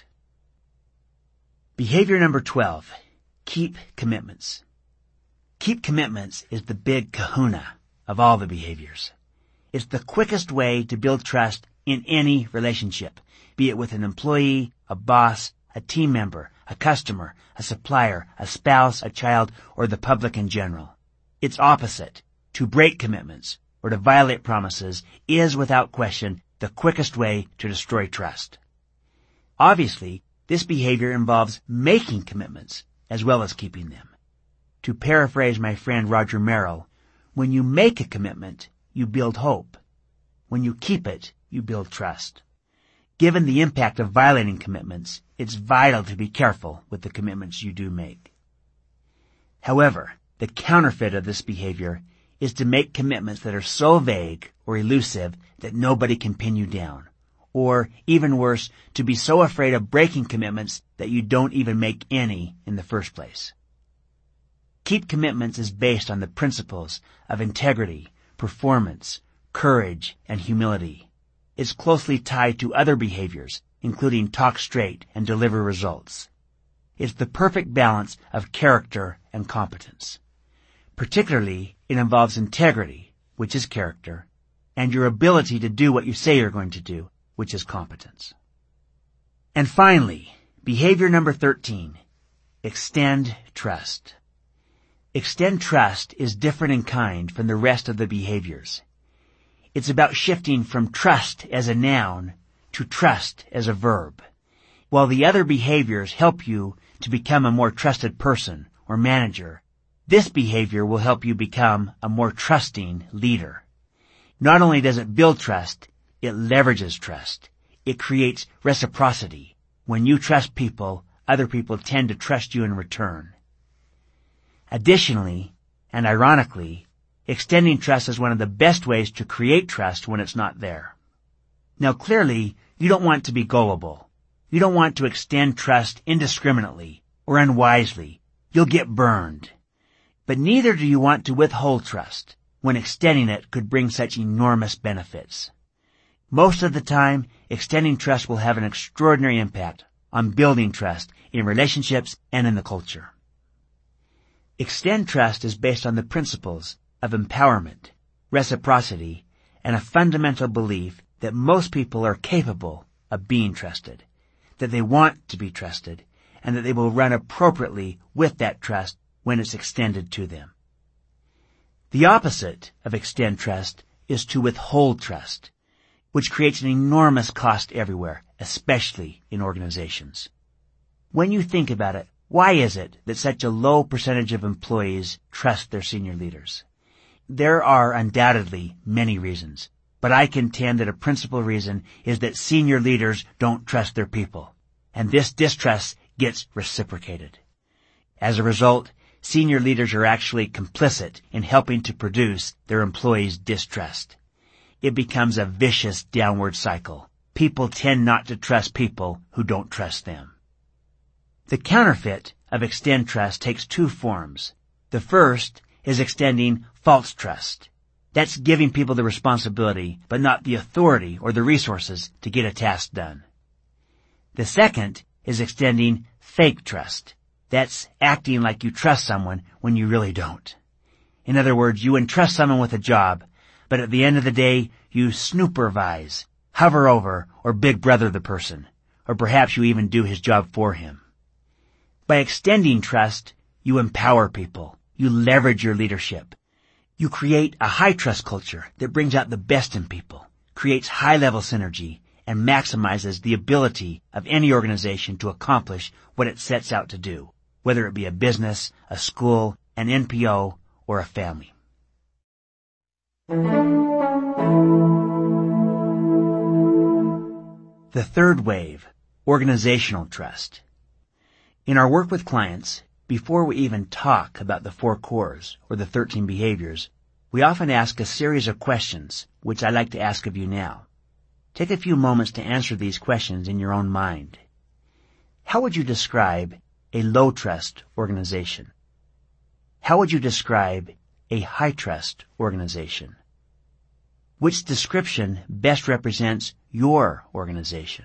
Behavior number twelve, keep commitments. Keep commitments is the big kahuna of all the behaviors. It's the quickest way to build trust in any relationship, be it with an employee, a boss, a team member, a customer, a supplier, a spouse, a child, or the public in general. Its opposite, to break commitments or to violate promises, is without question the quickest way to destroy trust. Obviously, this behavior involves making commitments as well as keeping them. To paraphrase my friend Roger Merrill, when you make a commitment, you build hope. When you keep it, you build trust. Given the impact of violating commitments, it's vital to be careful with the commitments you do make. However, the counterfeit of this behavior is to make commitments that are so vague or elusive that nobody can pin you down. Or, even worse, to be so afraid of breaking commitments that you don't even make any in the first place. Keep commitments is based on the principles of integrity, performance, courage, and humility. It's closely tied to other behaviors, including talk straight and deliver results. It's the perfect balance of character and competence. Particularly, it involves integrity, which is character, and your ability to do what you say you're going to do, which is competence. And finally, behavior number thirteen, extend trust. Extend trust is different in kind from the rest of the behaviors. It's about shifting from trust as a noun to trust as a verb. While the other behaviors help you to become a more trusted person or manager, this behavior will help you become a more trusting leader. Not only does it build trust, it leverages trust. It creates reciprocity. When you trust people, other people tend to trust you in return. Additionally, and ironically, extending trust is one of the best ways to create trust when it's not there. Now clearly, you don't want to be gullible. You don't want to extend trust indiscriminately or unwisely. You'll get burned. But neither do you want to withhold trust when extending it could bring such enormous benefits. Most of the time, extending trust will have an extraordinary impact on building trust in relationships and in the culture. Extend trust is based on the principles of empowerment, reciprocity, and a fundamental belief that most people are capable of being trusted, that they want to be trusted, and that they will run appropriately with that trust when it's extended to them. The opposite of extend trust is to withhold trust, which creates an enormous cost everywhere, especially in organizations. When you think about it, why is it that such a low percentage of employees trust their senior leaders? There are undoubtedly many reasons, but I contend that a principal reason is that senior leaders don't trust their people, and this distrust gets reciprocated. As a result, senior leaders are actually complicit in helping to produce their employees' distrust. It becomes a vicious downward cycle. People tend not to trust people who don't trust them. The counterfeit of extend trust takes two forms. The first is extending false trust. That's giving people the responsibility, but not the authority or the resources to get a task done. The second is extending fake trust. That's acting like you trust someone when you really don't. In other words, you entrust someone with a job, but at the end of the day, you snoopervise, hover over, or big brother the person, or perhaps you even do his job for him. By extending trust, you empower people. You leverage your leadership. You create a high-trust culture that brings out the best in people, creates high-level synergy, and maximizes the ability of any organization to accomplish what it sets out to do, whether it be a business, a school, an N P O, or a family. The third wave, organizational trust. In our work with clients, before we even talk about the four cores or the thirteen behaviors, we often ask a series of questions, which I like to ask of you now. Take a few moments to answer these questions in your own mind. How would you describe a low-trust organization? How would you describe a high-trust organization? Which description best represents your organization?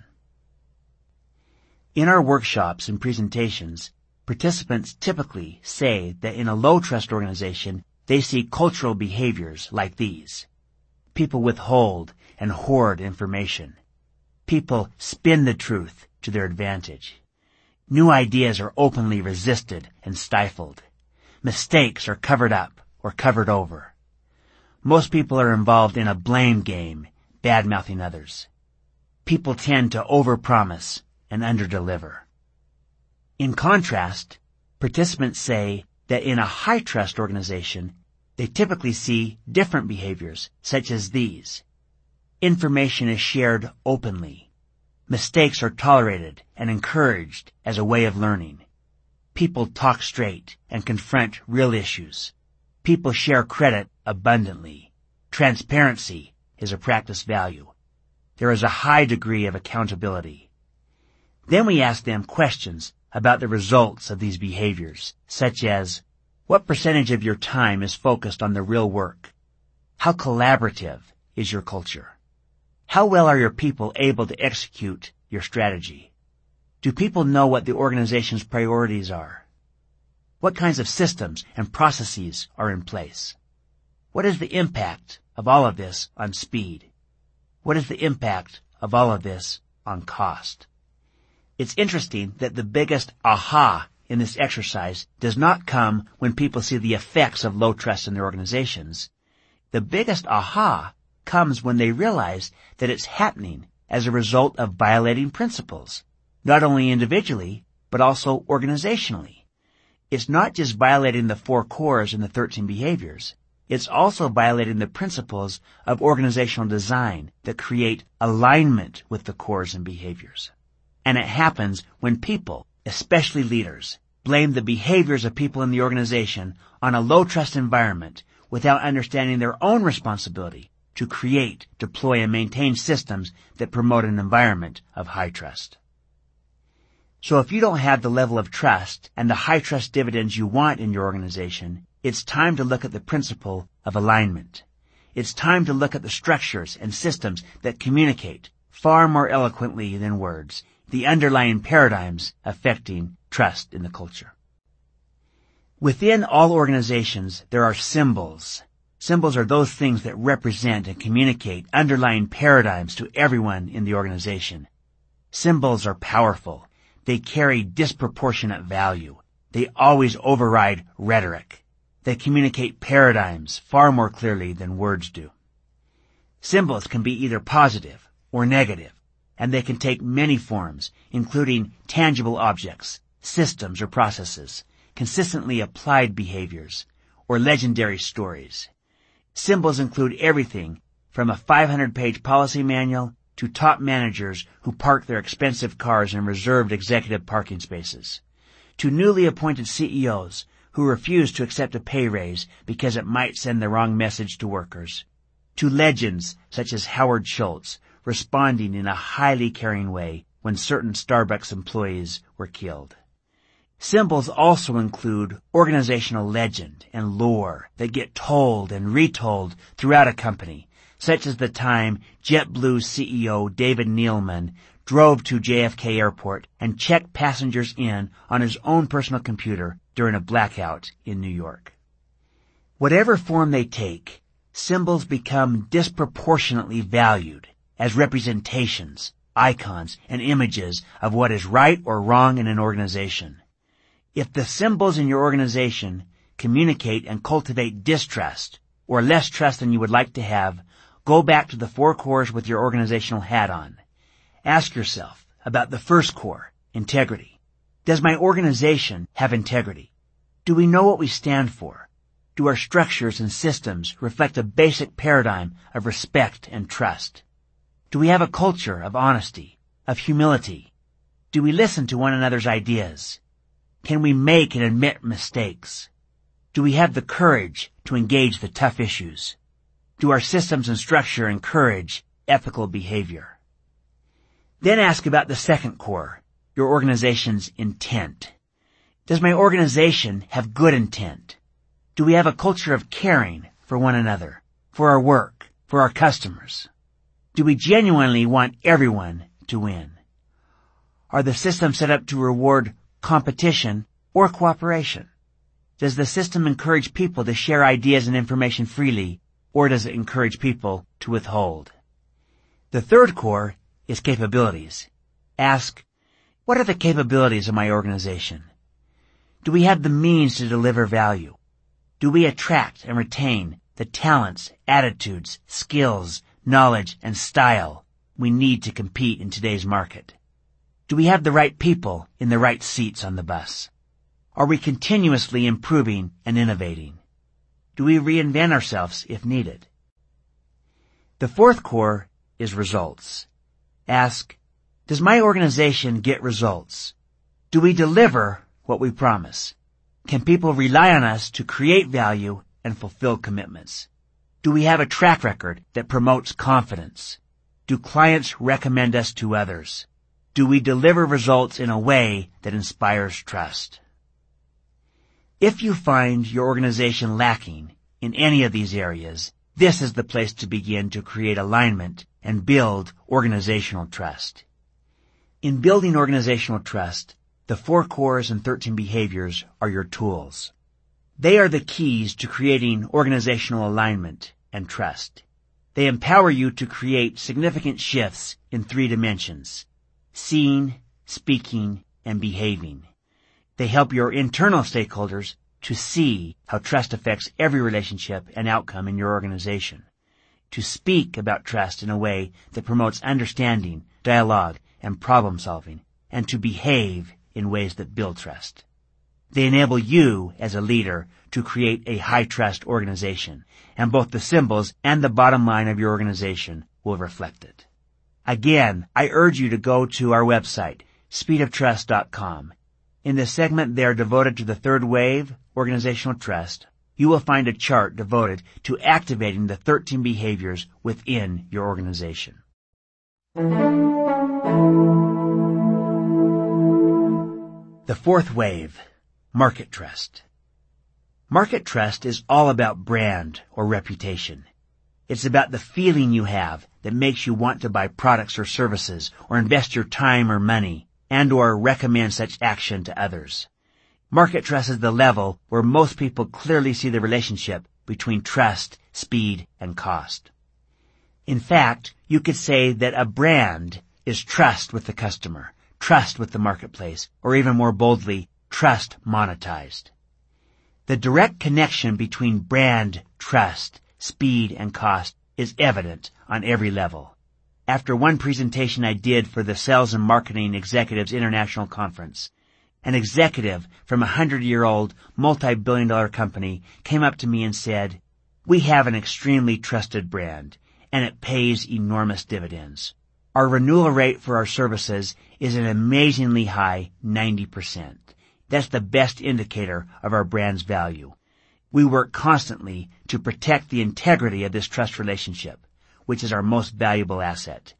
In our workshops and presentations, participants typically say that in a low-trust organization, they see cultural behaviors like these. People withhold and hoard information. People spin the truth to their advantage. New ideas are openly resisted and stifled. Mistakes are covered up or covered over. Most people are involved in a blame game, bad-mouthing others. People tend to overpromise and underdeliver. In contrast, participants say that in a high-trust organization, they typically see different behaviors, such as these. Information is shared openly. Mistakes are tolerated and encouraged as a way of learning. People talk straight and confront real issues. People share credit abundantly. Transparency is a practiced value. There is a high degree of accountability. Then we ask them questions about the results of these behaviors, such as, what percentage of your time is focused on the real work? How collaborative is your culture? How well are your people able to execute your strategy? Do people know what the organization's priorities are? What kinds of systems and processes are in place? What is the impact of all of this on speed? What is the impact of all of this on cost? It's interesting that the biggest aha in this exercise does not come when people see the effects of low trust in their organizations. The biggest aha comes when they realize that it's happening as a result of violating principles, not only individually, but also organizationally. It's not just violating the four cores and the thirteen behaviors. It's also violating the principles of organizational design that create alignment with the cores and behaviors. And it happens when people, especially leaders, blame the behaviors of people in the organization on a low-trust environment without understanding their own responsibility to create, deploy, and maintain systems that promote an environment of high trust. So if you don't have the level of trust and the high trust dividends you want in your organization, it's time to look at the principle of alignment. It's time to look at the structures and systems that communicate far more eloquently than words the underlying paradigms affecting trust in the culture. Within all organizations, there are symbols. Symbols are those things that represent and communicate underlying paradigms to everyone in the organization. Symbols are powerful. They carry disproportionate value. They always override rhetoric. They communicate paradigms far more clearly than words do. Symbols can be either positive or negative, and they can take many forms, including tangible objects, systems or processes, consistently applied behaviors, or legendary stories. Symbols include everything from a five hundred page policy manual to top managers who park their expensive cars in reserved executive parking spaces, to newly appointed C E Os who refuse to accept a pay raise because it might send the wrong message to workers, to legends such as Howard Schultz responding in a highly caring way when certain Starbucks employees were killed. Symbols also include organizational legend and lore that get told and retold throughout a company, such as the time JetBlue C E O David Neeleman drove to J F K Airport and checked passengers in on his own personal computer during a blackout in New York. Whatever form they take, symbols become disproportionately valued as representations, icons, and images of what is right or wrong in an organization. If the symbols in your organization communicate and cultivate distrust or less trust than you would like to have, go back to the four cores with your organizational hat on. Ask yourself about the first core, integrity. Does my organization have integrity? Do we know what we stand for? Do our structures and systems reflect a basic paradigm of respect and trust? Do we have a culture of honesty, of humility? Do we listen to one another's ideas? Can we make and admit mistakes? Do we have the courage to engage the tough issues? Do our systems and structure encourage ethical behavior? Then ask about the second core, your organization's intent. Does my organization have good intent? Do we have a culture of caring for one another, for our work, for our customers? Do we genuinely want everyone to win? Are the systems set up to reward competition or cooperation? Does the system encourage people to share ideas and information freely, or does it encourage people to withhold? The third core is capabilities. Ask, what are the capabilities of my organization? Do we have the means to deliver value? Do we attract and retain the talents, attitudes, skills, knowledge, and style we need to compete in today's market? Do we have the right people in the right seats on the bus? Are we continuously improving and innovating? Do we reinvent ourselves if needed? The fourth core is results. Ask, does my organization get results? Do we deliver what we promise? Can people rely on us to create value and fulfill commitments? Do we have a track record that promotes confidence? Do clients recommend us to others? Do we deliver results in a way that inspires trust? If you find your organization lacking in any of these areas, this is the place to begin to create alignment and build organizational trust. In building organizational trust, the four cores and thirteen behaviors are your tools. They are the keys to creating organizational alignment and trust. They empower you to create significant shifts in three dimensions: seeing, speaking, and behaving. They help your internal stakeholders to see how trust affects every relationship and outcome in your organization, to speak about trust in a way that promotes understanding, dialogue, and problem solving, and to behave in ways that build trust. They enable you as a leader to create a high-trust organization, and both the symbols and the bottom line of your organization will reflect it. Again, I urge you to go to our website, speed of trust dot com. In the segment there devoted to the third wave, organizational trust, you will find a chart devoted to activating the thirteen behaviors within your organization. The fourth wave, market trust. Market trust is all about brand or reputation. It's about the feeling you have that makes you want to buy products or services or invest your time or money and or recommend such action to others. Market trust is the level where most people clearly see the relationship between trust, speed, and cost. In fact, you could say that a brand is trust with the customer, trust with the marketplace, or even more boldly, trust monetized. The direct connection between brand, trust, speed, and cost is evident on every level. After one presentation I did for the Sales and Marketing Executives International Conference, an executive from a hundred-year-old, multi-billion dollar company came up to me and said, "We have an extremely trusted brand, and it pays enormous dividends. Our renewal rate for our services is an amazingly high ninety percent. That's the best indicator of our brand's value. We work constantly to protect the integrity of this trust relationship, which is our most valuable asset."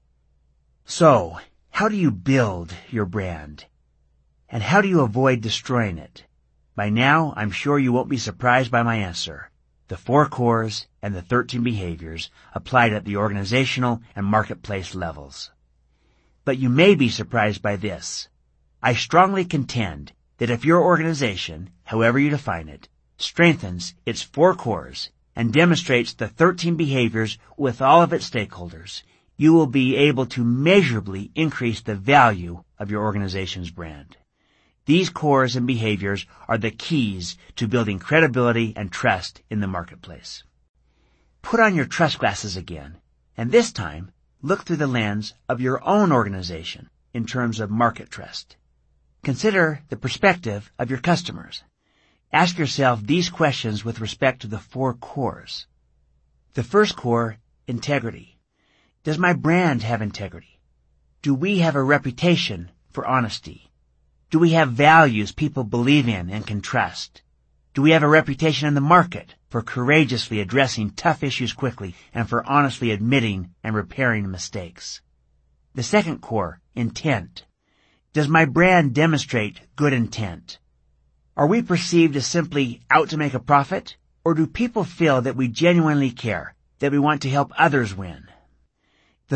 So, how do you build your brand? And how do you avoid destroying it? By now, I'm sure you won't be surprised by my answer. The four cores and the thirteen behaviors applied at the organizational and marketplace levels. But you may be surprised by this. I strongly contend that if your organization, however you define it, strengthens its four cores and demonstrates the thirteen behaviors with all of its stakeholders, you will be able to measurably increase the value of your organization's brand. These cores and behaviors are the keys to building credibility and trust in the marketplace. Put on your trust glasses again, and this time, look through the lens of your own organization in terms of market trust. Consider the perspective of your customers. Ask yourself these questions with respect to the four cores. The first core, integrity. Does my brand have integrity? Do we have a reputation for honesty? Do we have values people believe in and can trust? Do we have a reputation in the market for courageously addressing tough issues quickly and for honestly admitting and repairing mistakes? The second core, intent. Does my brand demonstrate good intent? Are we perceived as simply out to make a profit? Or do people feel that we genuinely care, that we want to help others win?